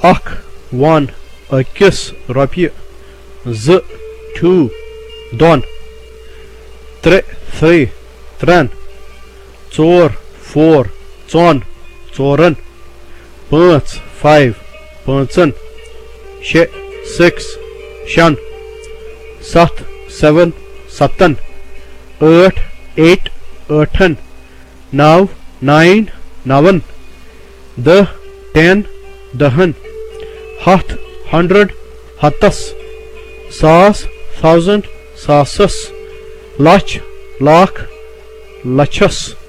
अख वन अकिस रॉपिय ज टू दोन त्रे थ्री त्रन चोर फोर चौन चोरन पांच फाइव पांचन शे सिक्स शन सत सेवन सतन आठ एट आठन नव नाइन नवन दह टेन दहन हथ हंड्रेड हतस सास थाउजेंड सासस लच लाख लछस